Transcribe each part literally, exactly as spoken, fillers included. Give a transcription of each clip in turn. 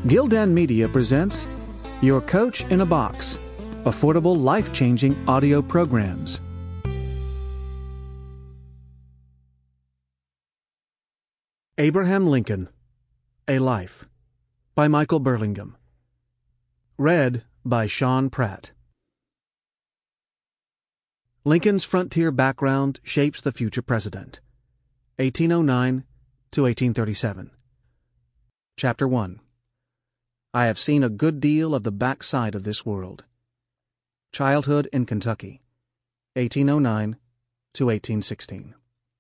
Gildan Media presents Your Coach in a Box, affordable, life-changing audio programs. Abraham Lincoln, A Life, by Michael Burlingham. Read by Sean Pratt. Lincoln's frontier background shapes the future president. eighteen oh nine to eighteen thirty-seven. Chapter one. I have seen a good deal of the backside of this world. Childhood in Kentucky, eighteen oh nine to eighteen sixteen.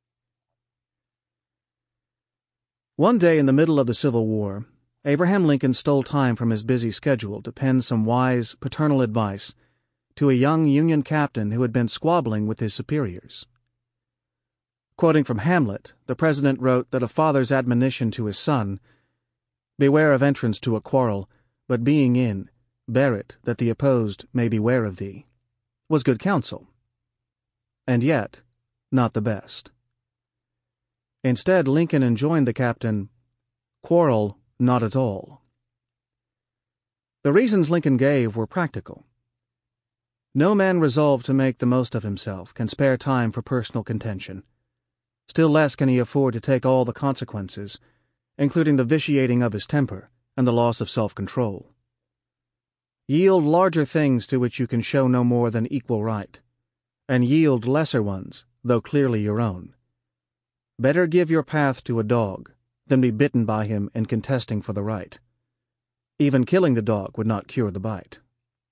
One day in the middle of the Civil War, Abraham Lincoln stole time from his busy schedule to pen some wise, paternal advice to a young Union captain who had been squabbling with his superiors. Quoting from Hamlet, the president wrote that a father's admonition to his son, "Beware of entrance to a quarrel, but being in, bear it, that the opposed may beware of thee," was good counsel, and yet not the best. Instead, Lincoln enjoined the captain, "Quarrel not at all." The reasons Lincoln gave were practical. No man resolved to make the most of himself can spare time for personal contention. Still less can he afford to take all the consequences, including the vitiating of his temper and the loss of self-control. Yield larger things to which you can show no more than equal right, and yield lesser ones, though clearly your own. Better give your path to a dog than be bitten by him in contesting for the right. Even killing the dog would not cure the bite.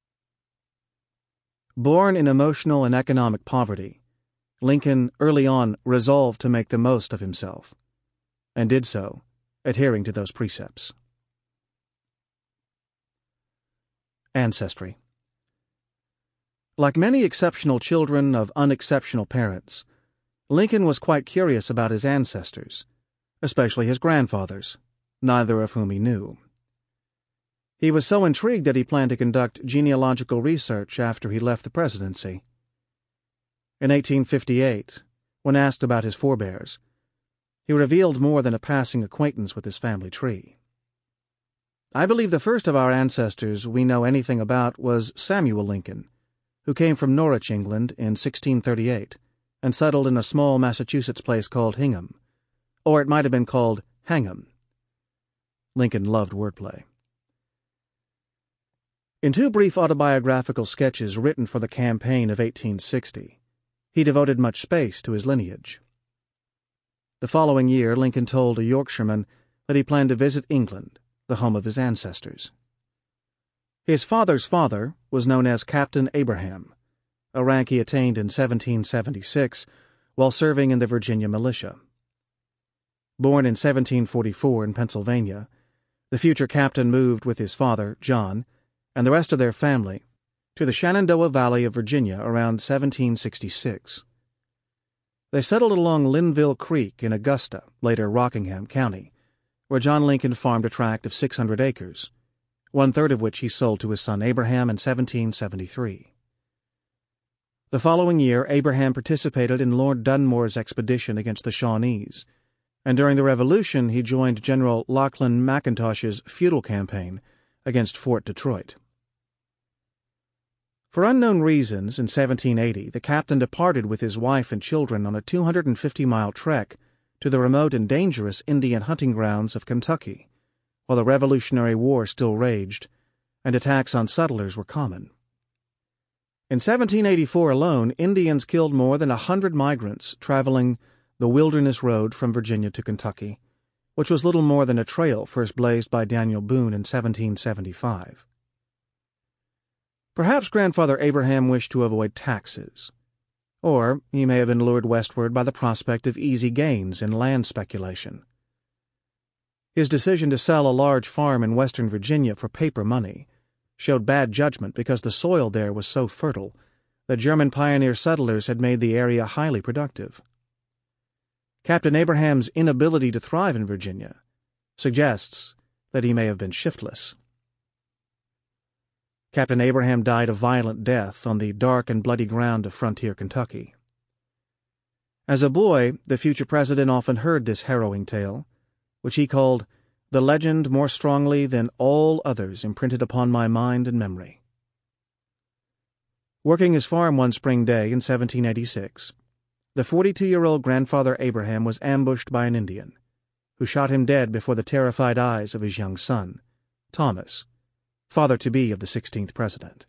Born in emotional and economic poverty, Lincoln early on resolved to make the most of himself, and did so, adhering to those precepts. Ancestry. Like many exceptional children of unexceptional parents, Lincoln was quite curious about his ancestors, especially his grandfathers, neither of whom he knew. He was so intrigued that he planned to conduct genealogical research after he left the presidency. In eighteen fifty-eight, when asked about his forebears, he revealed more than a passing acquaintance with his family tree. I believe the first of our ancestors we know anything about was Samuel Lincoln, who came from Norwich, England, in sixteen thirty-eight, and settled in a small Massachusetts place called Hingham, or it might have been called Hangham. Lincoln loved wordplay. In two brief autobiographical sketches written for the campaign of eighteen sixty, he devoted much space to his lineage. The following year, Lincoln told a Yorkshireman that he planned to visit England, the home of his ancestors. His father's father was known as Captain Abraham, a rank he attained in seventeen seventy-six while serving in the Virginia militia. Born in seventeen forty-four in Pennsylvania, the future captain moved with his father, John, and the rest of their family to the Shenandoah Valley of Virginia around seventeen sixty-six. They settled along Linville Creek in Augusta, later Rockingham County, where John Lincoln farmed a tract of six hundred acres, one-third of which he sold to his son Abraham in seventeen seventy-three. The following year, Abraham participated in Lord Dunmore's expedition against the Shawnees, and during the Revolution he joined General Lachlan McIntosh's feudal campaign against Fort Detroit. For unknown reasons, in seventeen eighty, the captain departed with his wife and children on a two hundred fifty mile trek to the remote and dangerous Indian hunting grounds of Kentucky, while the Revolutionary War still raged, and attacks on settlers were common. In seventeen eighty-four alone, Indians killed more than a hundred migrants traveling the Wilderness Road from Virginia to Kentucky, which was little more than a trail first blazed by Daniel Boone in seventeen seventy-five. Perhaps Grandfather Abraham wished to avoid taxes, or he may have been lured westward by the prospect of easy gains in land speculation. His decision to sell a large farm in western Virginia for paper money showed bad judgment because the soil there was so fertile that German pioneer settlers had made the area highly productive. Captain Abraham's inability to thrive in Virginia suggests that he may have been shiftless. Captain Abraham died a violent death on the dark and bloody ground of frontier Kentucky. As a boy, the future president often heard this harrowing tale, which he called the legend more strongly than all others imprinted upon my mind and memory. Working his farm one spring day in seventeen eighty-six, the forty-two-year-old grandfather Abraham was ambushed by an Indian, who shot him dead before the terrified eyes of his young son, Thomas, father-to-be of the sixteenth president.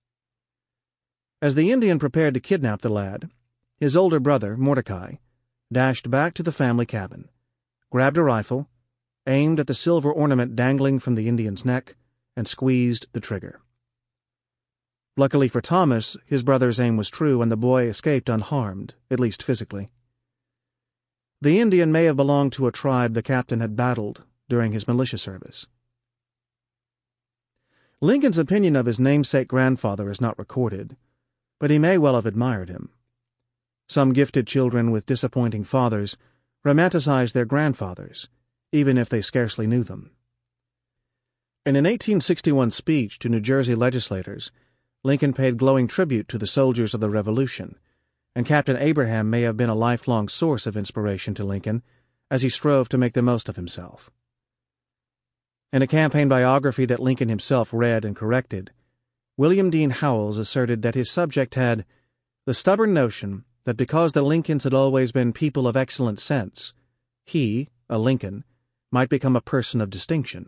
As the Indian prepared to kidnap the lad, his older brother, Mordecai, dashed back to the family cabin, grabbed a rifle, aimed at the silver ornament dangling from the Indian's neck, and squeezed the trigger. Luckily for Thomas, his brother's aim was true, and the boy escaped unharmed, at least physically. The Indian may have belonged to a tribe the captain had battled during his militia service. Lincoln's opinion of his namesake grandfather is not recorded, but he may well have admired him. Some gifted children with disappointing fathers romanticize their grandfathers, even if they scarcely knew them. In an eighteen sixty-one speech to New Jersey legislators, Lincoln paid glowing tribute to the soldiers of the Revolution, and Captain Abraham may have been a lifelong source of inspiration to Lincoln as he strove to make the most of himself. In a campaign biography that Lincoln himself read and corrected, William Dean Howells asserted that his subject had the stubborn notion that because the Lincolns had always been people of excellent sense, he, a Lincoln, might become a person of distinction.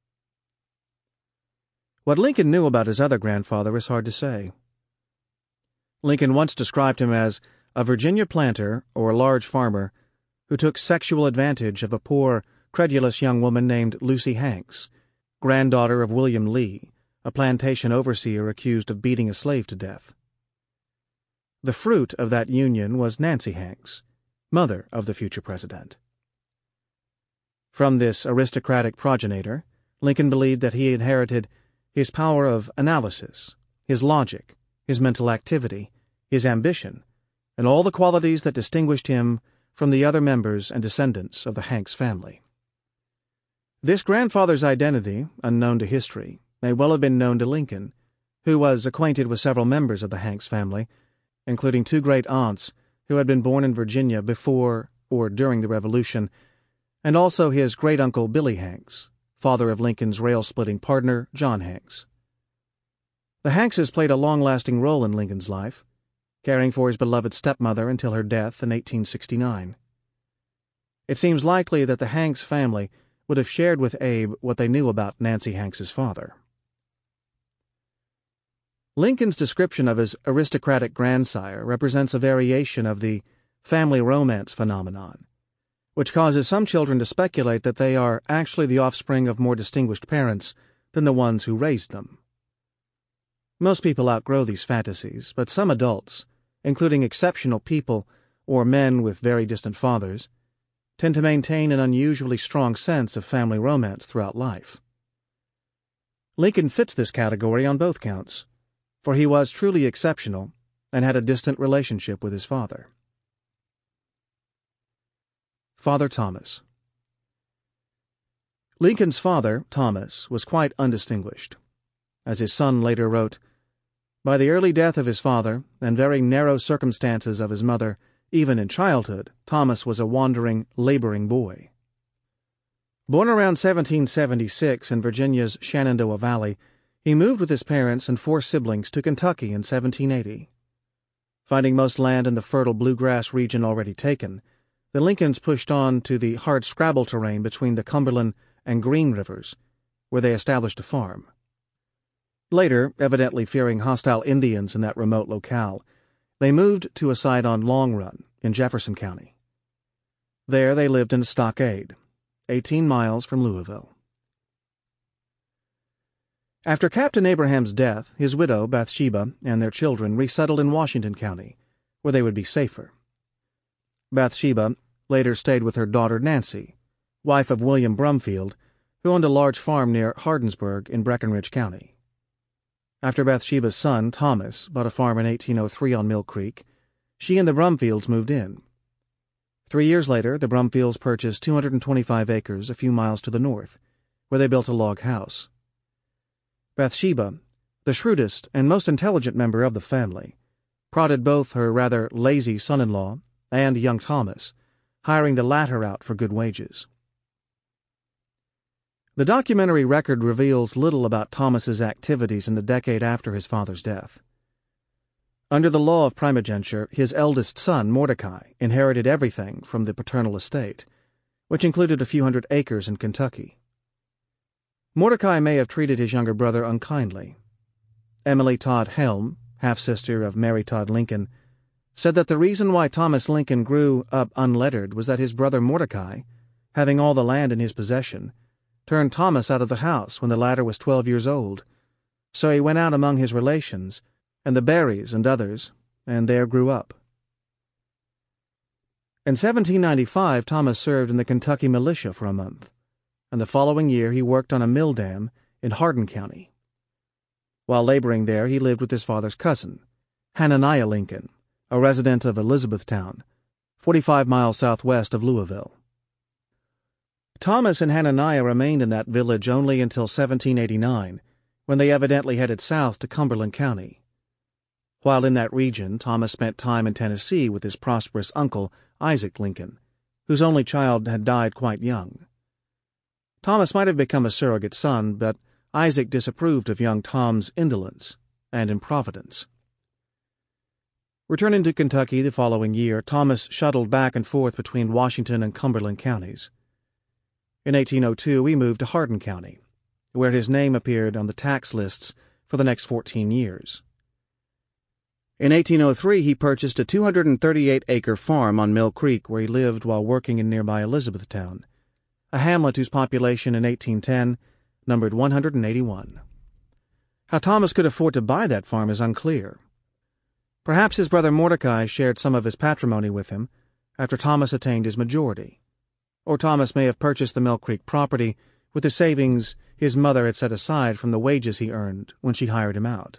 What Lincoln knew about his other grandfather is hard to say. Lincoln once described him as a Virginia planter or large farmer who took sexual advantage of a poor, credulous young woman named Lucy Hanks, granddaughter of William Lee, a plantation overseer accused of beating a slave to death. The fruit of that union was Nancy Hanks, mother of the future president. From this aristocratic progenitor, Lincoln believed that he inherited his power of analysis, his logic, his mental activity, his ambition, and all the qualities that distinguished him from the other members and descendants of the Hanks family. This grandfather's identity, unknown to history, may well have been known to Lincoln, who was acquainted with several members of the Hanks family, including two great aunts who had been born in Virginia before or during the Revolution, and also his great-uncle Billy Hanks, father of Lincoln's rail-splitting partner, John Hanks. The Hankses played a long-lasting role in Lincoln's life, caring for his beloved stepmother until her death in eighteen sixty-nine. It seems likely that the Hanks family would have shared with Abe what they knew about Nancy Hanks's father. Lincoln's description of his aristocratic grandsire represents a variation of the family romance phenomenon, which causes some children to speculate that they are actually the offspring of more distinguished parents than the ones who raised them. Most people outgrow these fantasies, but some adults, including exceptional people or men with very distant fathers, tend to maintain an unusually strong sense of family romance throughout life. Lincoln fits this category on both counts, for he was truly exceptional and had a distant relationship with his father. Father Thomas. Lincoln's father, Thomas, was quite undistinguished. As his son later wrote, "By the early death of his father, and very narrow circumstances of his mother, even in childhood, Thomas was a wandering, laboring boy." Born around seventeen seventy-six in Virginia's Shenandoah Valley, he moved with his parents and four siblings to Kentucky in seventeen eighty. Finding most land in the fertile bluegrass region already taken, the Lincolns pushed on to the hard-scrabble terrain between the Cumberland and Green Rivers, where they established a farm. Later, evidently fearing hostile Indians in that remote locale, they moved to a site on Long Run in Jefferson County. There they lived in a stockade, eighteen miles from Louisville. After Captain Abraham's death, his widow, Bathsheba, and their children resettled in Washington County, where they would be safer. Bathsheba later stayed with her daughter Nancy, wife of William Brumfield, who owned a large farm near Hardinsburg in Breckinridge County. After Bathsheba's son, Thomas, bought a farm in eighteen oh three on Mill Creek, she and the Brumfields moved in. Three years later, the Brumfields purchased two hundred twenty-five acres a few miles to the north, where they built a log house. Bathsheba, the shrewdest and most intelligent member of the family, prodded both her rather lazy son-in-law and young Thomas, hiring the latter out for good wages. The documentary record reveals little about Thomas's activities in the decade after his father's death. Under the law of primogeniture, his eldest son, Mordecai, inherited everything from the paternal estate, which included a few hundred acres in Kentucky. Mordecai may have treated his younger brother unkindly. Emily Todd Helm, half-sister of Mary Todd Lincoln, said that the reason why Thomas Lincoln grew up unlettered was that his brother Mordecai, having all the land in his possession, turned Thomas out of the house when the latter was twelve years old, so he went out among his relations, and the Berries and others, and there grew up. In seventeen ninety-five, Thomas served in the Kentucky militia for a month, and the following year he worked on a mill dam in Hardin County. While laboring there, he lived with his father's cousin, Hananiah Lincoln, a resident of Elizabethtown, forty-five miles southwest of Louisville. Thomas and Hananiah remained in that village only until seventeen eighty-nine, when they evidently headed south to Cumberland County. While in that region, Thomas spent time in Tennessee with his prosperous uncle, Isaac Lincoln, whose only child had died quite young. Thomas might have become a surrogate son, but Isaac disapproved of young Tom's indolence and improvidence. Returning to Kentucky the following year, Thomas shuttled back and forth between Washington and Cumberland counties. In eighteen oh two, he moved to Hardin County, where his name appeared on the tax lists for the next fourteen years. In eighteen oh three, he purchased a two hundred thirty-eight acre farm on Mill Creek where he lived while working in nearby Elizabethtown, a hamlet whose population in eighteen ten numbered one hundred eighty-one. How Thomas could afford to buy that farm is unclear. Perhaps his brother Mordecai shared some of his patrimony with him after Thomas attained his majority, or Thomas may have purchased the Mill Creek property with the savings his mother had set aside from the wages he earned when she hired him out.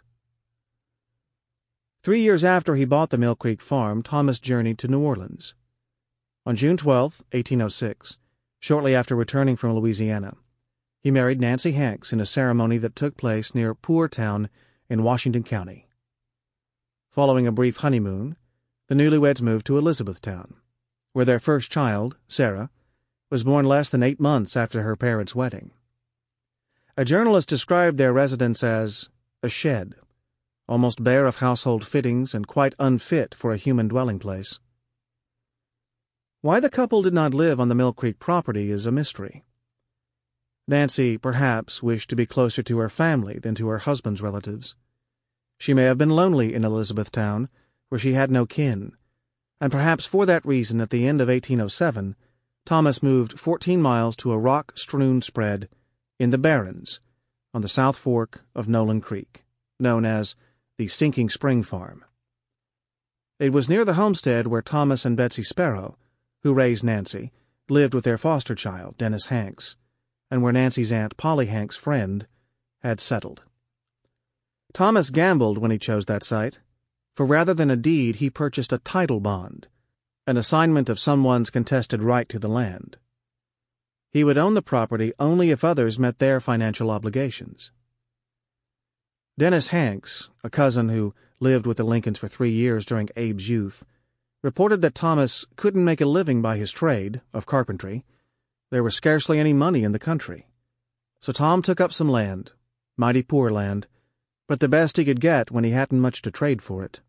Three years after he bought the Mill Creek farm, Thomas journeyed to New Orleans. On June twelfth, eighteen oh six, shortly after returning from Louisiana, he married Nancy Hanks in a ceremony that took place near Poor Town in Washington County. Following a brief honeymoon, the newlyweds moved to Elizabethtown, where their first child, Sarah, was born less than eight months after her parents' wedding. A journalist described their residence as a shed, almost bare of household fittings and quite unfit for a human dwelling place. Why the couple did not live on the Mill Creek property is a mystery. Nancy, perhaps, wished to be closer to her family than to her husband's relatives. She may have been lonely in Elizabethtown, where she had no kin, and perhaps for that reason at the end of eighteen oh seven, Thomas moved fourteen miles to a rock-strewn spread in the Barrens on the South Fork of Nolan Creek, known as the Sinking Spring Farm. It was near the homestead where Thomas and Betsy Sparrow, who raised Nancy, lived with their foster child, Dennis Hanks, and where Nancy's Aunt Polly Hanks' friend had settled. Thomas gambled when he chose that site, for rather than a deed he purchased a title bond, an assignment of someone's contested right to the land. He would own the property only if others met their financial obligations. Dennis Hanks, a cousin who lived with the Lincolns for three years during Abe's youth, reported that Thomas couldn't make a living by his trade of carpentry. There was scarcely any money in the country. So Tom took up some land, mighty poor land, but the best he could get when he hadn't much to trade for it.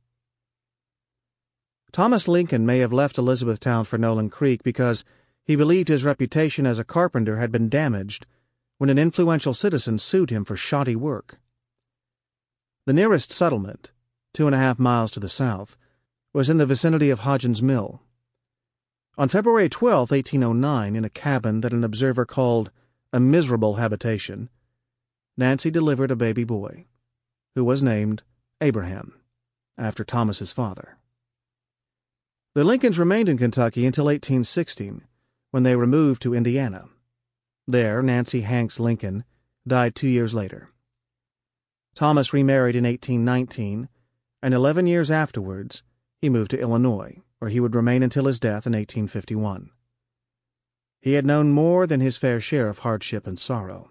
Thomas Lincoln may have left Elizabethtown for Nolan Creek because he believed his reputation as a carpenter had been damaged when an influential citizen sued him for shoddy work. The nearest settlement, two and a half miles to the south, was in the vicinity of Hodgens Mill. On February twelfth, eighteen oh nine, in a cabin that an observer called a miserable habitation, Nancy delivered a baby boy, who was named Abraham, after Thomas's father. The Lincolns remained in Kentucky until eighteen sixteen, when they removed to Indiana. There, Nancy Hanks Lincoln died two years later. Thomas remarried in eighteen nineteen, and eleven years afterwards, he moved to Illinois, where he would remain until his death in eighteen fifty-one. He had known more than his fair share of hardship and sorrow.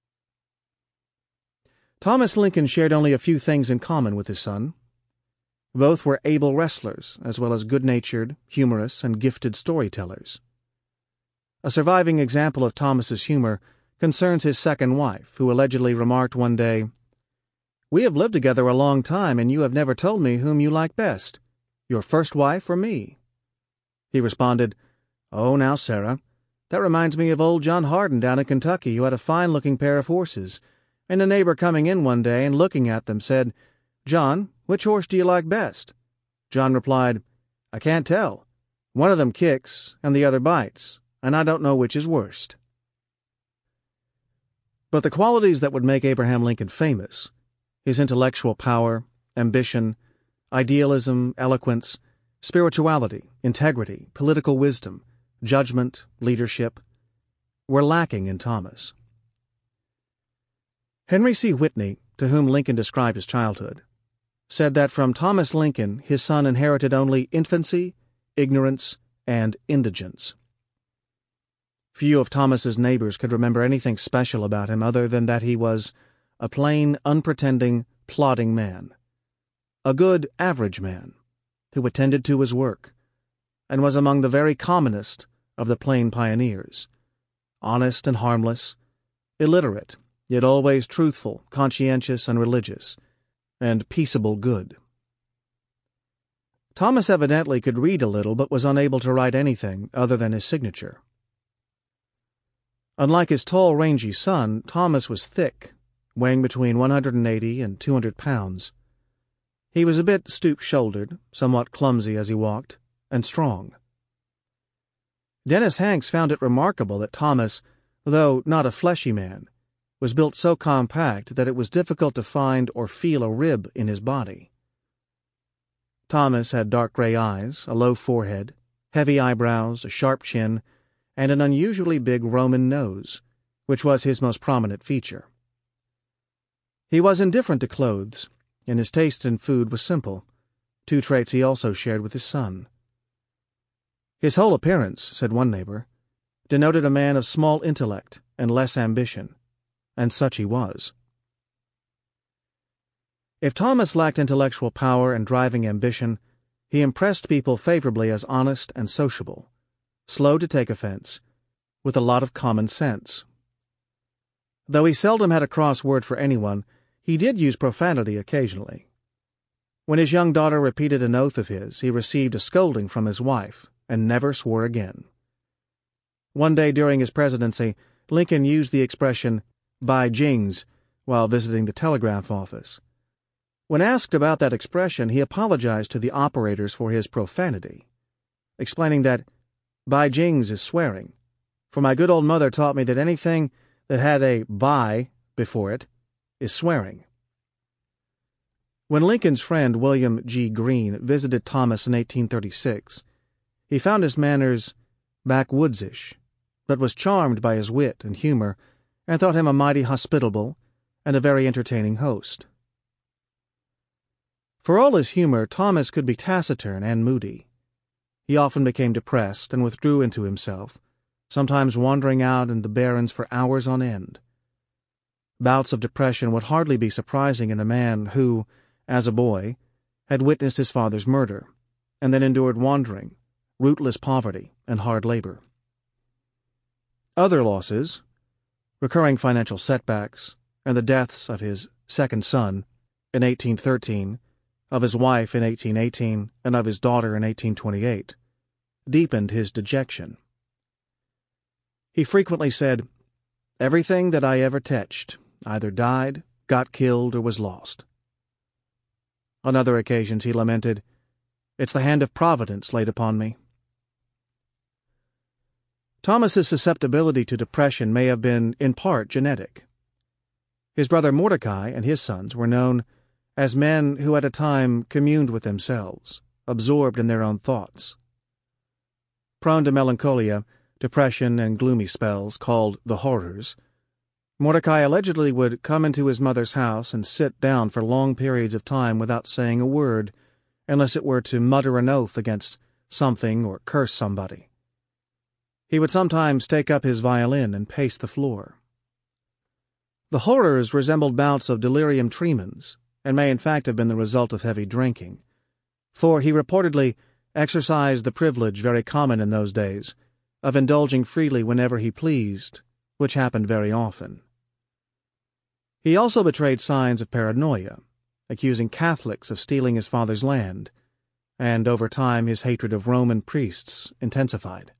Thomas Lincoln shared only a few things in common with his son. Both were able wrestlers, as well as good-natured, humorous, and gifted storytellers. A surviving example of Thomas's humor concerns his second wife, who allegedly remarked one day, "We have lived together a long time, and you have never told me whom you like best, your first wife or me?" He responded, "Oh, now, Sarah, that reminds me of old John Hardin down in Kentucky, who had a fine-looking pair of horses, and a neighbor coming in one day and looking at them said, 'John, which horse do you like best?' John replied, 'I can't tell. One of them kicks and the other bites, and I don't know which is worst.'" But the qualities that would make Abraham Lincoln famous, his intellectual power, ambition, idealism, eloquence, spirituality, integrity, political wisdom, judgment, leadership, were lacking in Thomas. Henry C. Whitney, to whom Lincoln described his childhood, said that from Thomas Lincoln his son inherited only infancy, ignorance, and indigence. Few of Thomas's neighbors could remember anything special about him other than that he was a plain, unpretending, plodding man, a good, average man, who attended to his work, and was among the very commonest of the plain pioneers, honest and harmless, illiterate, yet always truthful, conscientious, and religious, and peaceable good. Thomas evidently could read a little, but was unable to write anything other than his signature. Unlike his tall, rangy son, Thomas was thick, weighing between one hundred eighty and two hundred pounds. He was a bit stoop-shouldered, somewhat clumsy as he walked, and strong. Dennis Hanks found it remarkable that Thomas, though not a fleshy man, was built so compact that it was difficult to find or feel a rib in his body. Thomas had dark gray eyes, a low forehead, heavy eyebrows, a sharp chin, and an unusually big Roman nose, which was his most prominent feature. He was indifferent to clothes, and his taste in food was simple, two traits he also shared with his son. His whole appearance, said one neighbor, denoted a man of small intellect and less ambition, and such he was. If Thomas lacked intellectual power and driving ambition, he impressed people favorably as honest and sociable, slow to take offense, with a lot of common sense. Though he seldom had a cross word for anyone, he did use profanity occasionally. When his young daughter repeated an oath of his, he received a scolding from his wife and never swore again. One day during his presidency, Lincoln used the expression, "by jings," while visiting the telegraph office. When asked about that expression, he apologized to the operators for his profanity, explaining that "by jings" is swearing, for my good old mother taught me that anything that had a by before it is swearing. When Lincoln's friend William G. Greene visited Thomas in eighteen thirty-six, he found his manners backwoods-ish, but was charmed by his wit and humor and thought him a mighty hospitable and a very entertaining host. For all his humor, Thomas could be taciturn and moody. He often became depressed and withdrew into himself, sometimes wandering out in the barrens for hours on end. Bouts of depression would hardly be surprising in a man who, as a boy, had witnessed his father's murder, and then endured wandering, rootless poverty, and hard labor. Other losses, recurring financial setbacks, and the deaths of his second son in eighteen thirteen, of his wife in eighteen eighteen, and of his daughter in eighteen twenty-eight, deepened his dejection. He frequently said, "Everything that I ever touched either died, got killed, or was lost." On other occasions he lamented, "It's the hand of Providence laid upon me." Thomas's susceptibility to depression may have been in part genetic. His brother Mordecai and his sons were known as men who at a time communed with themselves, absorbed in their own thoughts. Prone to melancholia, depression, and gloomy spells called the horrors, Mordecai allegedly would come into his mother's house and sit down for long periods of time without saying a word, unless it were to mutter an oath against something or curse somebody. He would sometimes take up his violin and pace the floor. The horrors resembled bouts of delirium tremens, and may in fact have been the result of heavy drinking, for he reportedly exercised the privilege very common in those days of indulging freely whenever he pleased, which happened very often. He also betrayed signs of paranoia, accusing Catholics of stealing his father's land, and over time his hatred of Roman priests intensified.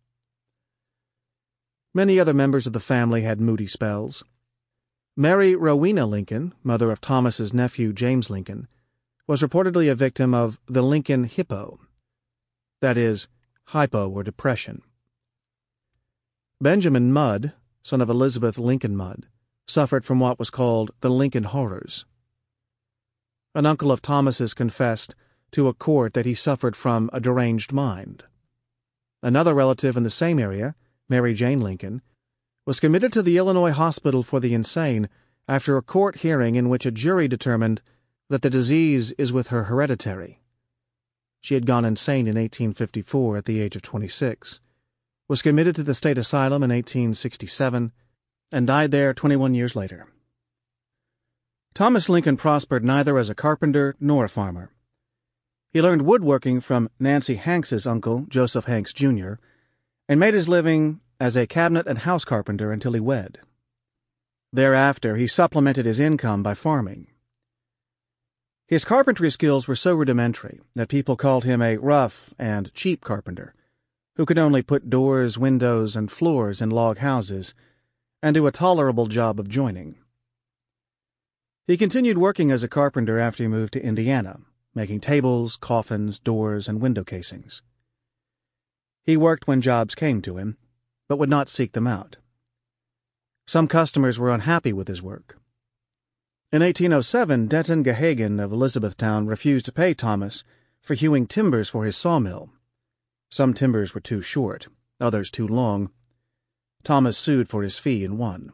Many other members of the family had moody spells. Mary Rowena Lincoln, mother of Thomas's nephew James Lincoln, was reportedly a victim of the Lincoln hippo, that is, hypo or depression. Benjamin Mudd, son of Elizabeth Lincoln Mudd, suffered from what was called the Lincoln horrors. An uncle of Thomas's confessed to a court that he suffered from a deranged mind. Another relative in the same area, Mary Jane Lincoln, was committed to the Illinois Hospital for the Insane after a court hearing in which a jury determined that the disease is with her hereditary. She had gone insane in eighteen fifty-four at the age of twenty-six, was committed to the state asylum in eighteen sixty-seven, and died there twenty-one years later. Thomas Lincoln prospered neither as a carpenter nor a farmer. He learned woodworking from Nancy Hanks's uncle, Joseph Hanks, Junior, and made his living as a cabinet and house carpenter until he wed. Thereafter, he supplemented his income by farming. His carpentry skills were so rudimentary that people called him a rough and cheap carpenter, who could only put doors, windows, and floors in log houses, and do a tolerable job of joining. He continued working as a carpenter after he moved to Indiana, making tables, coffins, doors, and window casings. He worked when jobs came to him, but would not seek them out. Some customers were unhappy with his work. In eighteen oh seven, Denton Gahagan of Elizabethtown refused to pay Thomas for hewing timbers for his sawmill. Some timbers were too short, others too long. Thomas sued for his fee and won.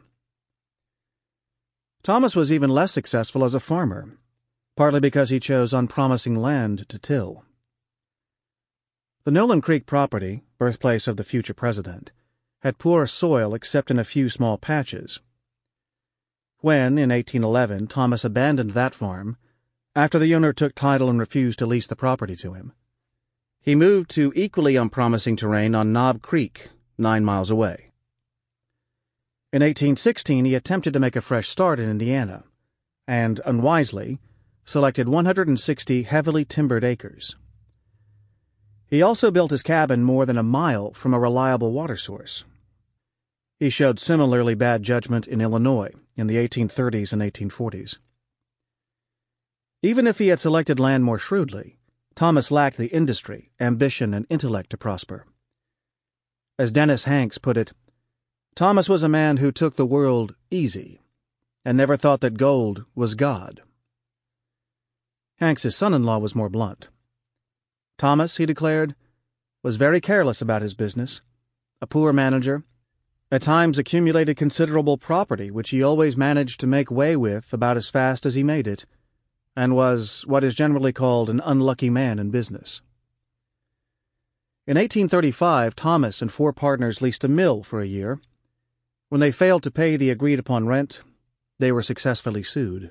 Thomas was even less successful as a farmer, partly because he chose unpromising land to till. The Nolan Creek property, birthplace of the future president, had poor soil except in a few small patches. When, in eighteen eleven, Thomas abandoned that farm, after the owner took title and refused to lease the property to him, he moved to equally unpromising terrain on Knob Creek, nine miles away. In eighteen sixteen, he attempted to make a fresh start in Indiana, and, unwisely, selected one hundred sixty heavily timbered acres. He also built his cabin more than a mile from a reliable water source. He showed similarly bad judgment in Illinois in the eighteen thirties and eighteen forties. Even if he had selected land more shrewdly, Thomas lacked the industry, ambition, and intellect to prosper. As Dennis Hanks put it, Thomas was a man who took the world easy and never thought that gold was God. Hanks's son-in-law was more blunt. Thomas, he declared, was very careless about his business, a poor manager, at times accumulated considerable property which he always managed to make way with about as fast as he made it, and was what is generally called an unlucky man in business. In eighteen thirty-five, Thomas and four partners leased a mill for a year. When they failed to pay the agreed-upon rent, they were successfully sued.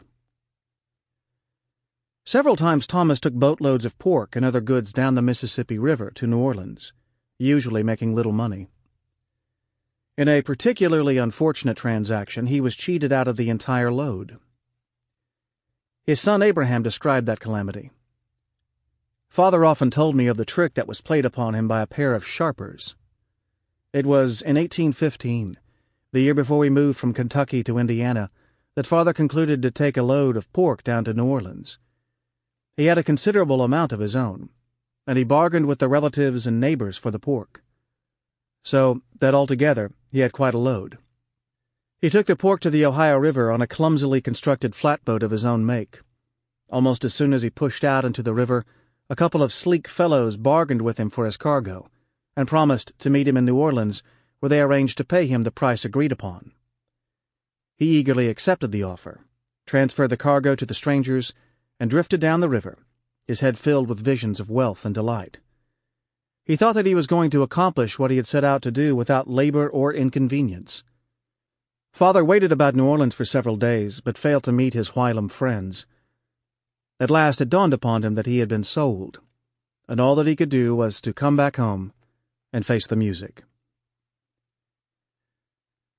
Several times Thomas took boatloads of pork and other goods down the Mississippi River to New Orleans, usually making little money. In a particularly unfortunate transaction, he was cheated out of the entire load. His son Abraham described that calamity. Father often told me of the trick that was played upon him by a pair of sharpers. It was in eighteen fifteen, the year before we moved from Kentucky to Indiana, that Father concluded to take a load of pork down to New Orleans. He had a considerable amount of his own, and he bargained with the relatives and neighbors for the pork, so that altogether he had quite a load. He took the pork to the Ohio River on a clumsily constructed flatboat of his own make. Almost as soon as he pushed out into the river, a couple of sleek fellows bargained with him for his cargo, and promised to meet him in New Orleans, where they arranged to pay him the price agreed upon. He eagerly accepted the offer, transferred the cargo to the strangers, and drifted down the river, his head filled with visions of wealth and delight. He thought that he was going to accomplish what he had set out to do without labor or inconvenience. Father waited about New Orleans for several days, but failed to meet his whilom friends. At last it dawned upon him that he had been sold, and all that he could do was to come back home and face the music.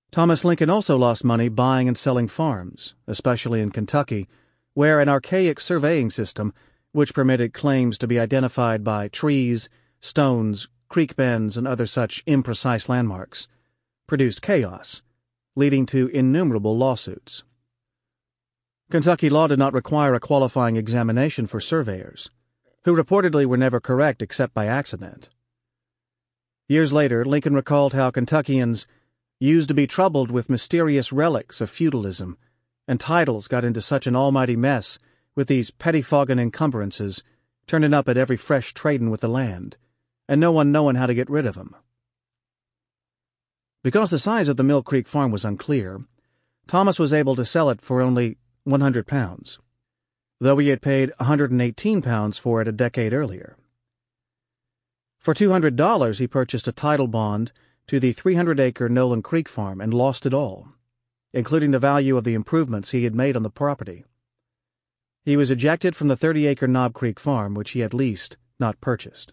Thomas Lincoln also lost money buying and selling farms, especially in Kentucky, where an archaic surveying system, which permitted claims to be identified by trees, stones, creek bends, and other such imprecise landmarks, produced chaos, leading to innumerable lawsuits. Kentucky law did not require a qualifying examination for surveyors, who reportedly were never correct except by accident. Years later, Lincoln recalled how Kentuckians used to be troubled with mysterious relics of feudalism, and titles got into such an almighty mess with these pettifogging encumbrances turning up at every fresh tradin' with the land, and no one knowing how to get rid of 'em. Because the size of the Mill Creek farm was unclear, Thomas was able to sell it for only one hundred pounds, though he had paid one hundred eighteen pounds for it a decade earlier. For two hundred dollars he purchased a title bond to the three hundred acre Nolan Creek farm and lost it all, including the value of the improvements he had made on the property. He was ejected from the thirty acre Knob Creek farm, which he had leased, not purchased.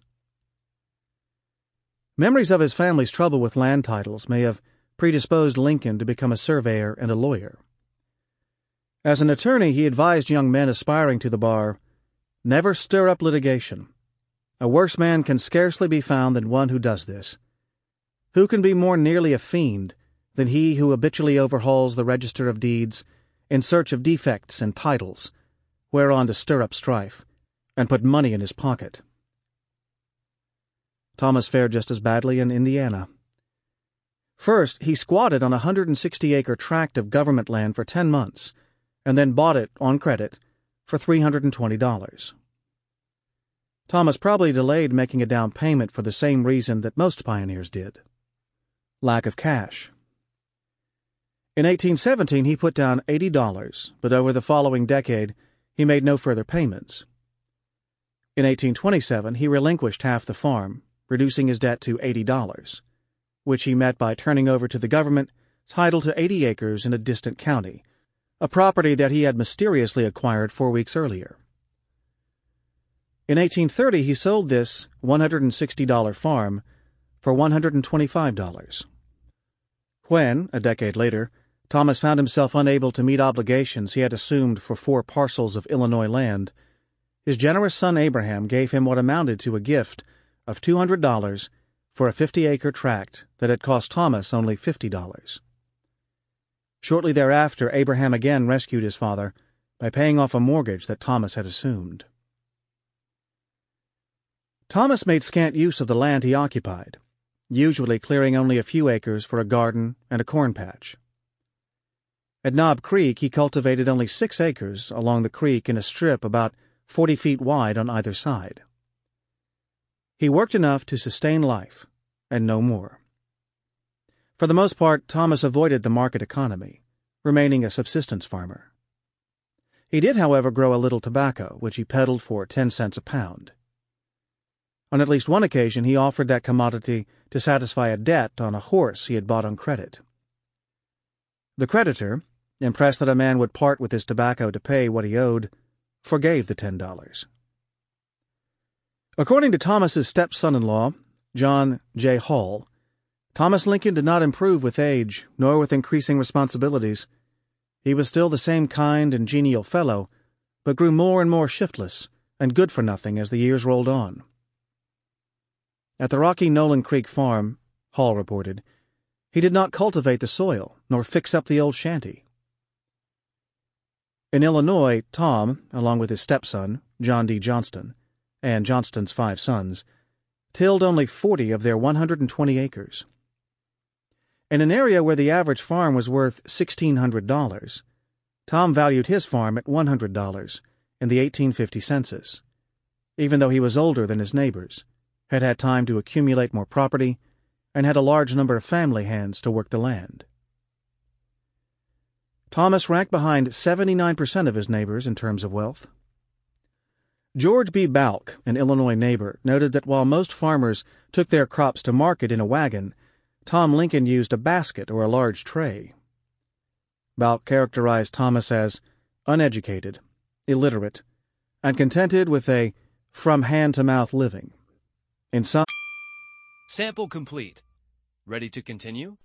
Memories of his family's trouble with land titles may have predisposed Lincoln to become a surveyor and a lawyer. As an attorney, he advised young men aspiring to the bar, "Never stir up litigation. A worse man can scarcely be found than one who does this. Who can be more nearly a fiend than he who habitually overhauls the register of deeds in search of defects and titles, whereon to stir up strife, and put money in his pocket?" Thomas fared just as badly in Indiana. First, he squatted on a one hundred sixty acre tract of government land for ten months, and then bought it, on credit, for three hundred twenty dollars. Thomas probably delayed making a down payment for the same reason that most pioneers did: lack of cash. In eighteen seventeen he put down eighty dollars, but over the following decade he made no further payments. In eighteen twenty-seven he relinquished half the farm, reducing his debt to eighty dollars, which he met by turning over to the government title to eighty acres in a distant county, a property that he had mysteriously acquired four weeks earlier. In eighteen thirty he sold this one hundred sixty dollar farm for one hundred twenty-five dollars. When, a decade later, Thomas found himself unable to meet obligations he had assumed for four parcels of Illinois land, his generous son Abraham gave him what amounted to a gift of two hundred dollars for a fifty acre tract that had cost Thomas only fifty dollars. Shortly thereafter, Abraham again rescued his father by paying off a mortgage that Thomas had assumed. Thomas made scant use of the land he occupied, usually clearing only a few acres for a garden and a corn patch. At Knob Creek he cultivated only six acres along the creek in a strip about forty feet wide on either side. He worked enough to sustain life, and no more. For the most part, Thomas avoided the market economy, remaining a subsistence farmer. He did, however, grow a little tobacco, which he peddled for ten cents a pound. On at least one occasion he offered that commodity to satisfy a debt on a horse he had bought on credit. The creditor, impressed that a man would part with his tobacco to pay what he owed, forgave the ten dollars. According to Thomas's step-son-in-law, John J. Hall, Thomas Lincoln did not improve with age, nor with increasing responsibilities. He was still the same kind and genial fellow, but grew more and more shiftless and good-for-nothing as the years rolled on. At the rocky Nolan Creek farm, Hall reported, he did not cultivate the soil, nor fix up the old shanty. In Illinois, Tom, along with his stepson, John D. Johnston, and Johnston's five sons, tilled only forty of their one hundred twenty acres. In an area where the average farm was worth sixteen hundred dollars, Tom valued his farm at one hundred dollars in the eighteen fifty census, even though he was older than his neighbors, had had time to accumulate more property, and had a large number of family hands to work the land. Thomas ranked behind seventy-nine percent of his neighbors in terms of wealth. George B. Balk, an Illinois neighbor, noted that while most farmers took their crops to market in a wagon, Tom Lincoln used a basket or a large tray. Balk characterized Thomas as uneducated, illiterate, and contented with a from-hand-to-mouth living. In some Sample complete. Ready to continue?